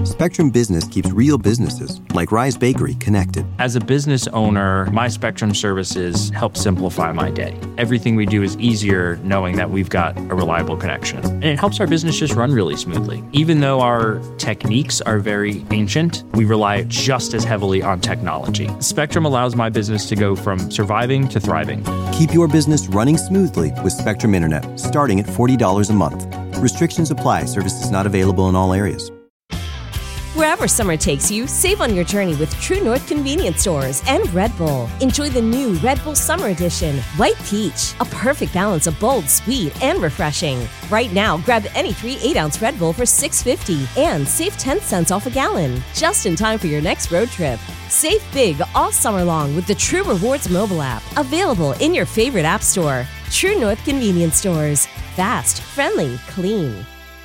Spectrum Business keeps real businesses, like Rise Bakery, connected. As a business owner, my Spectrum services help simplify my day. Everything we do is easier knowing that we've got a reliable connection. And it helps our business just run really smoothly. Even though our techniques are very ancient, we rely just as heavily on technology. Spectrum allows my business to go from surviving to thriving. Keep your business running smoothly with Spectrum Internet, starting at $40 a month. Restrictions apply. Services not available in all areas. Wherever summer takes you, save on your journey with True North Convenience Stores and Red Bull. Enjoy the new Red Bull Summer Edition, White Peach, a perfect balance of bold, sweet, and refreshing. Right now, grab any 3 8-ounce Red Bull for $6.50 and save 10 cents off a gallon, just in time for your next road trip. Save big all summer long with the True Rewards mobile app, available in your favorite app store. True North Convenience Stores. Fast, friendly, clean.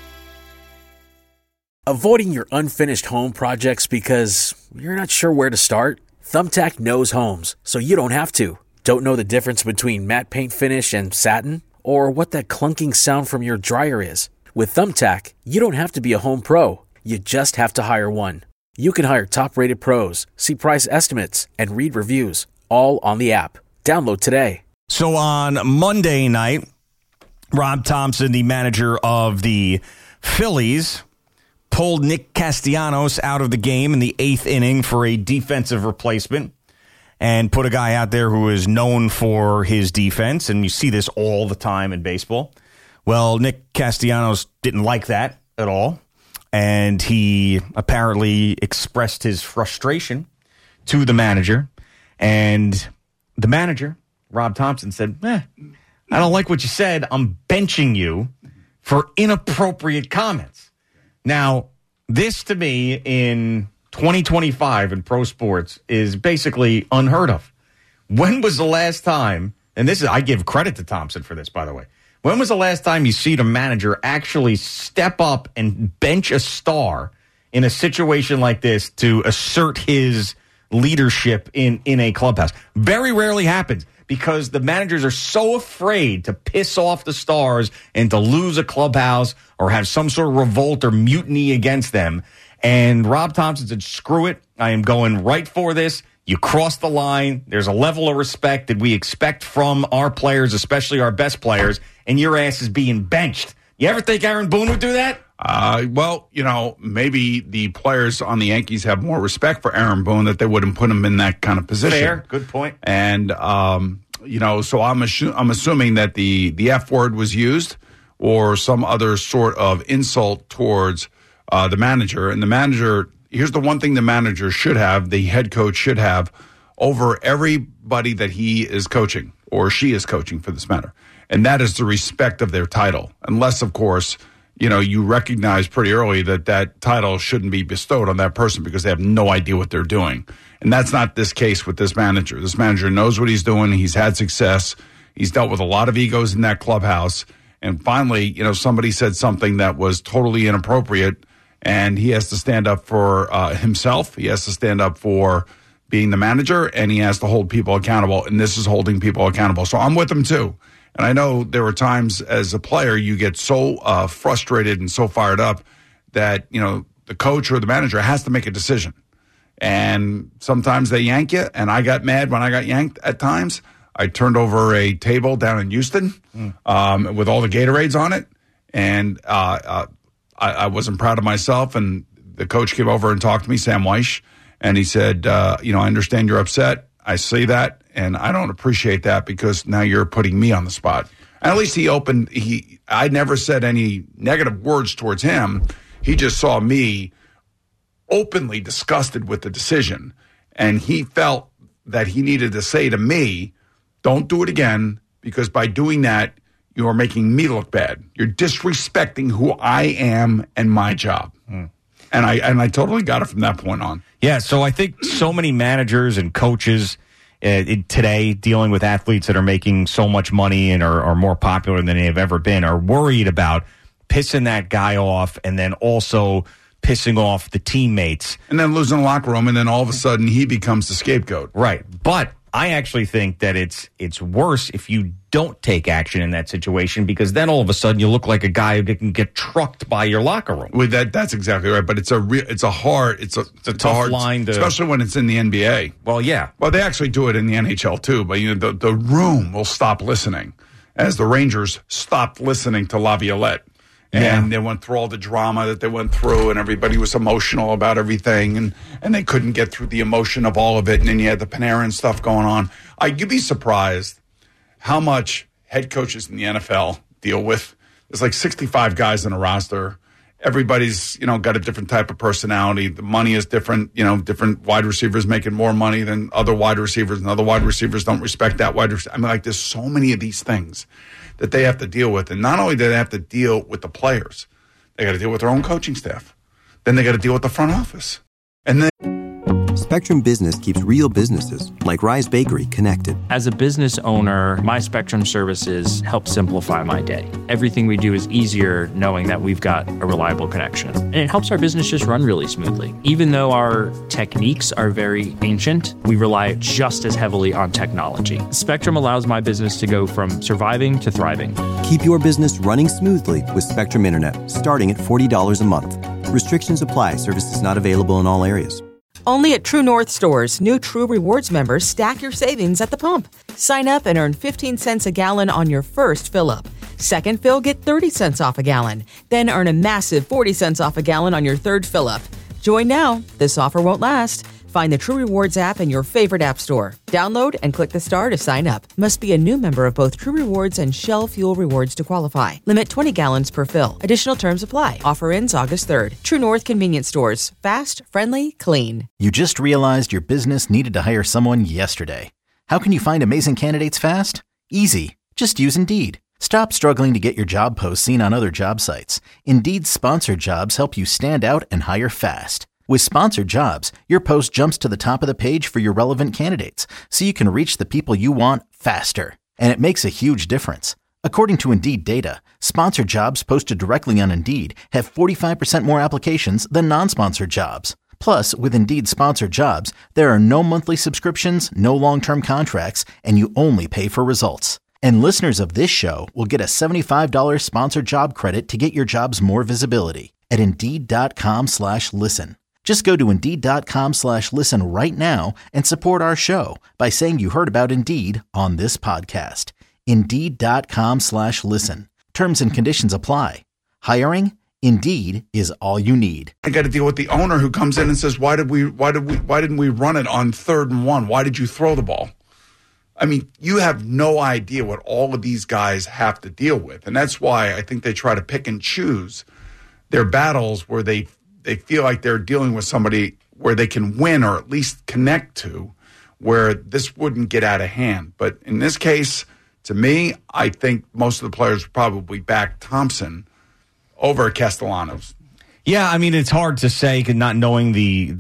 Avoiding your unfinished home projects because you're not sure where to start? Thumbtack knows homes, so you don't have to. Don't know the difference between matte paint finish and satin? Or what that clunking sound from your dryer is? With Thumbtack, you don't have to be a home pro. You just have to hire one. You can hire top-rated pros, see price estimates, and read reviews, all on the app. Download today. So on Monday night, Rob Thompson, the manager of the Phillies, pulled Nick Castellanos out of the game in the 8th inning for a defensive replacement and put a guy out there who is known for his defense, and you see this all the time in baseball. Well, Nick Castellanos didn't like that at all, and he apparently expressed his frustration to the manager, and the manager, Rob Thompson, said, I don't like what you said. I'm benching you for inappropriate comments. Now, this to me in 2025 in pro sports is basically unheard of. When was the last time, and this is, I give credit to Thompson for this, by the way. When was the last time you see the manager actually step up and bench a star in a situation like this to assert his leadership in a clubhouse? Very rarely happens, because the managers are so afraid to piss off the stars and to lose a clubhouse or have some sort of revolt or mutiny against them. And Rob Thompson said, screw it. I am going right for this. You crossed the line. There's a level of respect that we expect from our players, especially our best players, and your ass is being benched. You ever think Aaron Boone would do that? Well, maybe the players on the Yankees have more respect for Aaron Boone, that they wouldn't put him in that kind of position. Fair, good point. And, so I'm assuming that the F word was used or some other sort of insult towards the manager. And the manager, here's the one thing the manager should have, the head coach should have, over everybody that he is coaching, or she is coaching for this matter. And that is the respect of their title. Unless, of course, you recognize pretty early that title shouldn't be bestowed on that person because they have no idea what they're doing. And that's not this case with this manager. This manager knows what he's doing. He's had success. He's dealt with a lot of egos in that clubhouse. And finally, somebody said something that was totally inappropriate, and he has to stand up for himself. He has to stand up for being the manager, and he has to hold people accountable. And this is holding people accountable. So I'm with him too. And I know there were times as a player you get so frustrated and so fired up that, the coach or the manager has to make a decision. And sometimes they yank you, and I got mad when I got yanked at times. I turned over a table down in Houston with all the Gatorades on it, and I wasn't proud of myself. And the coach came over and talked to me, Sam Weish, and he said, I understand you're upset. I see that, and I don't appreciate that because now you're putting me on the spot. And at least I never said any negative words towards him. He just saw me openly disgusted with the decision, and he felt that he needed to say to me, don't do it again, because by doing that, you are making me look bad. You're disrespecting who I am and my job. And I totally got it from that point on. Yeah, so I think so many managers and coaches today dealing with athletes that are making so much money and are more popular than they have ever been are worried about pissing that guy off and then also pissing off the teammates. And then losing the locker room, and then all of a sudden he becomes the scapegoat. Right. But I actually think that it's worse if you don't take action in that situation, because then all of a sudden you look like a guy who can get trucked by your locker room. Well, that's exactly right. But it's a hard line to, especially when it's in the NBA. Well, yeah. Well, they actually do it in the NHL too. But the room will stop listening, as the Rangers stopped listening to Laviolette. And they went through all the drama that they went through, and everybody was emotional about everything, and they couldn't get through the emotion of all of it. And then you had the Panarin stuff going on. You'd be surprised how much head coaches in the NFL deal with. There's like 65 guys in a roster. Everybody's, got a different type of personality. The money is different. Different wide receivers making more money than other wide receivers, and other wide receivers don't respect that wide receiver. I mean, there's so many of these things that they have to deal with. And not only do they have to deal with the players, they got to deal with their own coaching staff. Then they got to deal with the front office. And then Spectrum Business keeps real businesses like Rise Bakery connected. As a business owner, my Spectrum services help simplify my day. Everything we do is easier knowing that we've got a reliable connection. And it helps our business just run really smoothly. Even though our techniques are very ancient, we rely just as heavily on technology. Spectrum allows my business to go from surviving to thriving. Keep your business running smoothly with Spectrum Internet, starting at $40 a month. Restrictions apply. Services not available in all areas. Only at True North stores, new True Rewards members stack your savings at the pump. Sign up and earn 15 cents a gallon on your first fill-up. Second fill, get 30 cents off a gallon. Then earn a massive 40 cents off a gallon on your third fill-up. Join now. This offer won't last. Find the True Rewards app in your favorite app store. Download and click the star to sign up. Must be a new member of both True Rewards and Shell Fuel Rewards to qualify. Limit 20 gallons per fill. Additional terms apply. Offer ends August 3rd. True North Convenience Stores. Fast, friendly, clean. You just realized your business needed to hire someone yesterday. How can you find amazing candidates fast? Easy. Just use Indeed. Stop struggling to get your job posts seen on other job sites. Indeed's sponsored jobs help you stand out and hire fast. With sponsored jobs, your post jumps to the top of the page for your relevant candidates, so you can reach the people you want faster. And it makes a huge difference. According to Indeed data, sponsored jobs posted directly on Indeed have 45% more applications than non-sponsored jobs. Plus, with Indeed sponsored jobs, there are no monthly subscriptions, no long-term contracts, and you only pay for results. And listeners of this show will get a $75 sponsored job credit to get your jobs more visibility at Indeed.com/listen. Just go to Indeed.com/listen right now and support our show by saying you heard about Indeed on this podcast. Indeed.com/listen. Terms and conditions apply. Hiring? Indeed is all you need. I got to deal with the owner who comes in and says, why didn't we run it on 3rd and 1? Why did you throw the ball? I mean, you have no idea what all of these guys have to deal with. And that's why I think they try to pick and choose their battles where they feel like they're dealing with somebody where they can win or at least connect to, where this wouldn't get out of hand. But in this case, to me, I think most of the players probably back Thompson over Castellanos. Yeah, I mean, it's hard to say, not knowing the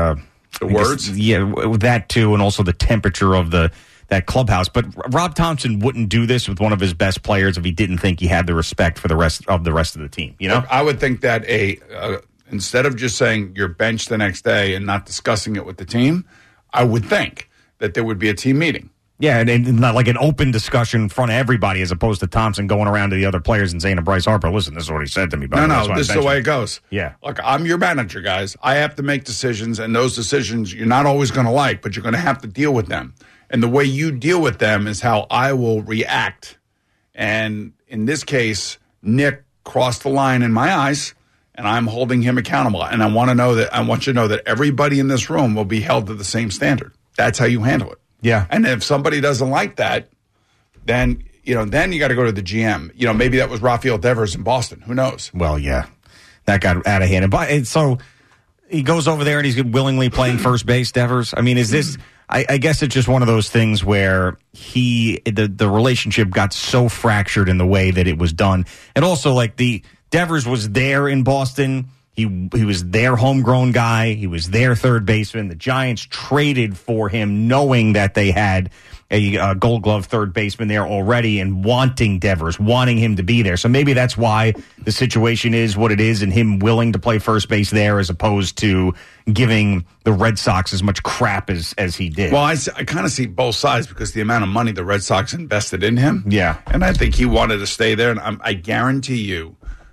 words. That too, and also the temperature of that clubhouse. But Rob Thompson wouldn't do this with one of his best players if he didn't think he had the respect for the rest of the team. You know, look, I would think that instead of just saying you're benched the next day and not discussing it with the team, I would think that there would be a team meeting. Yeah, and not like an open discussion in front of everybody, as opposed to Thompson going around to the other players and saying to Bryce Harper, listen, this is what he said to me. No, this is the way it goes. Yeah. Look, I'm your manager, guys. I have to make decisions, and those decisions you're not always going to like, but you're going to have to deal with them. And the way you deal with them is how I will react. And in this case, Nick crossed the line in my eyes, and I'm holding him accountable. And I want you to know that everybody in this room will be held to the same standard. That's how you handle it. Yeah. And if somebody doesn't like that, then you got to go to the GM. Maybe that was Rafael Devers in Boston. Who knows? Well, yeah. That got out of hand. And so he goes over there and he's willingly playing first base, Devers. I mean, is this I guess it's just one of those things where the relationship got so fractured in the way that it was done. And also, like, the Devers was there in Boston. He was their homegrown guy. He was their third baseman. The Giants traded for him knowing that they had a Gold Glove third baseman there already and wanting Devers, wanting him to be there. So maybe that's why the situation is what it is and him willing to play first base there as opposed to giving the Red Sox as much crap as he did. Well, I kind of see both sides because the amount of money the Red Sox invested in him. Yeah. And I think he wanted to stay there. And I guarantee you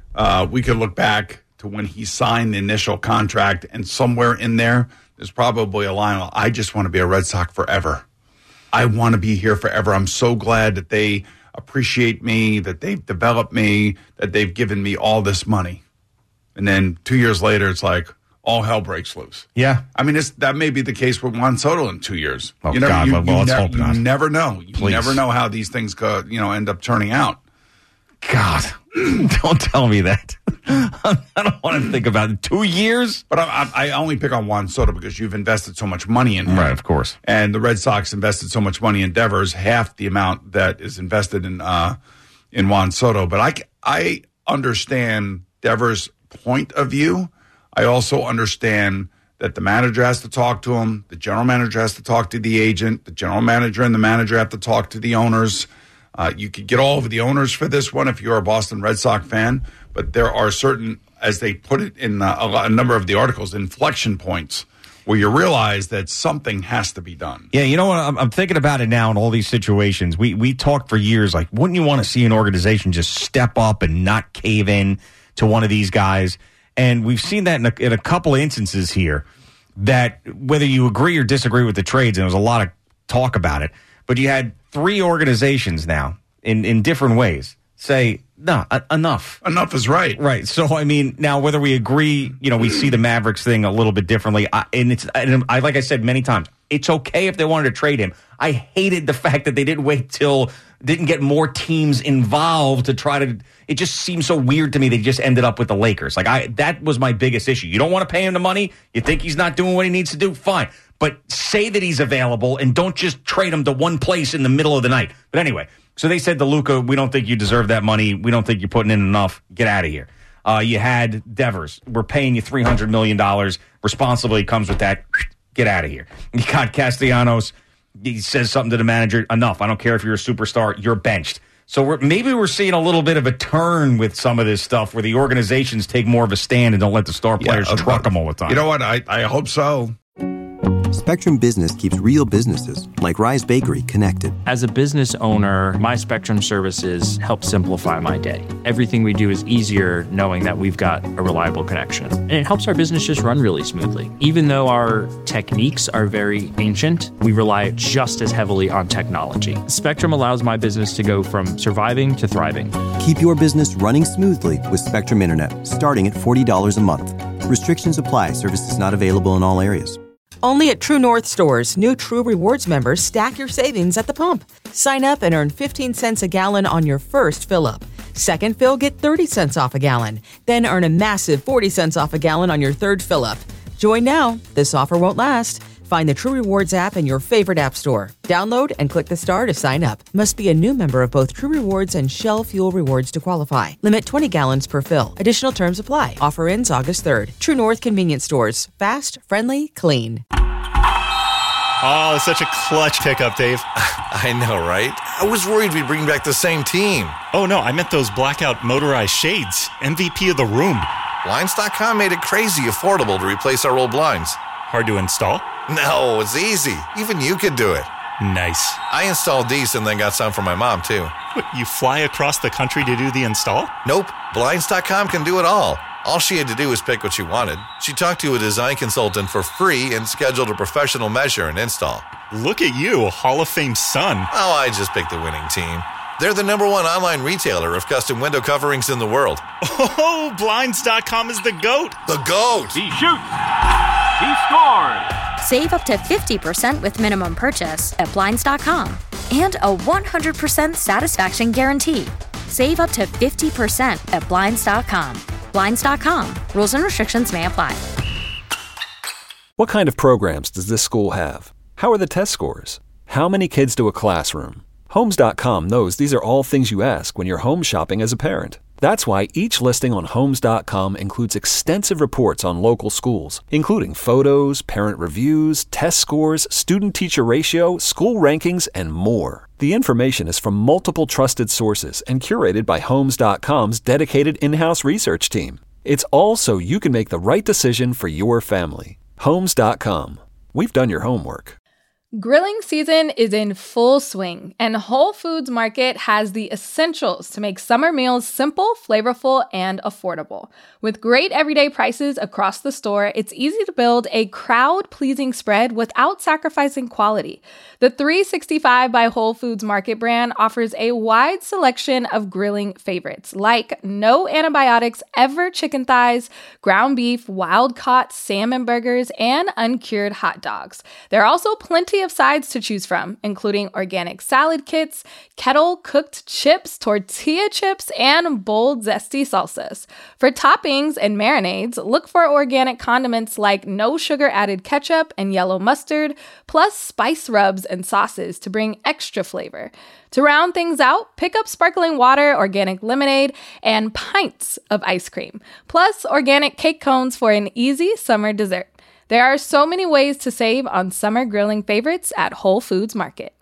we could look back to when he signed the initial contract, and somewhere in there's probably a line, I just want to be a Red Sox forever. I want to be here forever. I'm so glad that they appreciate me, that they've developed me, that they've given me all this money. And then 2 years later, it's like all hell breaks loose. Yeah. I mean, that may be the case with Juan Soto in 2 years. Oh, God. Let's hope not. You never know. You Please. never know how these things go, end up turning out. God, don't tell me that. I don't want to think about it. 2 years? But I only pick on Juan Soto because you've invested so much money in him. Right, of course. And the Red Sox invested so much money in Devers, half the amount that is invested in Juan Soto. But I understand Devers' point of view. I also understand that the manager has to talk to him, the general manager has to talk to the agent, the general manager and the manager have to talk to the owners. You could get all of the owners for this one if you're a Boston Red Sox fan, but there are certain, as they put it in a number of the articles, inflection points where you realize that something has to be done. Yeah, you know what? I'm thinking about it now in all these situations. We talked for years, like, wouldn't you want to see an organization just step up and not cave in to one of these guys? And we've seen that in a couple of instances here, that whether you agree or disagree with the trades, and there was a lot of talk about it, but you had three organizations now in different ways say, no, enough. Enough is right. Right. So, I mean, now whether we agree, we see the Mavericks thing a little bit differently. And like I said many times, it's okay if they wanted to trade him. I hated the fact that they didn't get more teams involved to try to. It just seems so weird to me they just ended up with the Lakers. That was my biggest issue. You don't want to pay him the money. You think he's not doing what he needs to do? Fine. But say that he's available and don't just trade him to one place in the middle of the night. But anyway, so they said to Luka, we don't think you deserve that money. We don't think you're putting in enough. Get out of here. You had Devers. We're paying you $300 million. Responsibly comes with that. Get out of here. You got Castellanos. He says something to the manager. Enough. I don't care if you're a superstar. You're benched. So maybe we're seeing a little bit of a turn with some of this stuff where the organizations take more of a stand and don't let the star players truck them all the time. You know what? I hope so. Spectrum Business keeps real businesses, like Rise Bakery, connected. As a business owner, my Spectrum services help simplify my day. Everything we do is easier knowing that we've got a reliable connection. And it helps our business just run really smoothly. Even though our techniques are very ancient, we rely just as heavily on technology. Spectrum allows my business to go from surviving to thriving. Keep your business running smoothly with Spectrum Internet, starting at $40 a month. Restrictions apply. Services not available in all areas. Only at True North stores, new True Rewards members stack your savings at the pump. Sign up and earn 15 cents a gallon on your first fill-up. Second fill, get 30 cents off a gallon. Then earn a massive 40 cents off a gallon on your third fill-up. Join now. This offer won't last. Find the True Rewards app in your favorite app store. Download and click the star to sign up. Must be a new member of both True Rewards and Shell Fuel Rewards to qualify. Limit 20 gallons per fill. Additional terms apply. Offer ends August 3rd. True North Convenience Stores. Fast, friendly, clean. Oh, such a clutch pickup, Dave. I know, right? I was worried we'd bring back the same team. Oh, no, I meant those blackout motorized shades. MVP of the room. Blinds.com made it crazy affordable to replace our old blinds. Hard to install? No, it's easy. Even you could do it. Nice. I installed these and then got some for my mom, too. What, you fly across the country to do the install? Nope. Blinds.com can do it all. All she had to do was pick what she wanted. She talked to a design consultant for free and scheduled a professional measure and install. Look at you, a Hall of Fame son. Oh, I just picked the winning team. They're the #1 online retailer of custom window coverings in the world. Oh, Blinds.com is the GOAT. The GOAT! He shoots. He scores. Save up to 50% with minimum purchase at Blinds.com. And a 100% satisfaction guarantee. Save up to 50% at Blinds.com. Blinds.com. Rules and restrictions may apply. What kind of programs does this school have? How are the test scores? How many kids to a classroom? Homes.com knows these are all things you ask when you're home shopping as a parent. That's why each listing on Homes.com includes extensive reports on local schools, including photos, parent reviews, test scores, student-teacher ratio, school rankings, and more. The information is from multiple trusted sources and curated by Homes.com's dedicated in-house research team. It's all so you can make the right decision for your family. Homes.com. We've done your homework. Grilling season is in full swing, and Whole Foods Market has the essentials to make summer meals simple, flavorful, and affordable. With great everyday prices across the store, it's easy to build a crowd-pleasing spread without sacrificing quality. The 365 by Whole Foods Market brand offers a wide selection of grilling favorites, like no antibiotics ever chicken thighs, ground beef, wild-caught salmon burgers, and uncured hot dogs. There are also plenty of sides to choose from, including organic salad kits, kettle-cooked chips, tortilla chips, and bold, zesty salsas. For toppings and marinades, look for organic condiments like no sugar-added ketchup and yellow mustard, plus spice rubs and sauces to bring extra flavor. To round things out, pick up sparkling water, organic lemonade, and pints of ice cream, plus organic cake cones for an easy summer dessert. There are so many ways to save on summer grilling favorites at Whole Foods Market.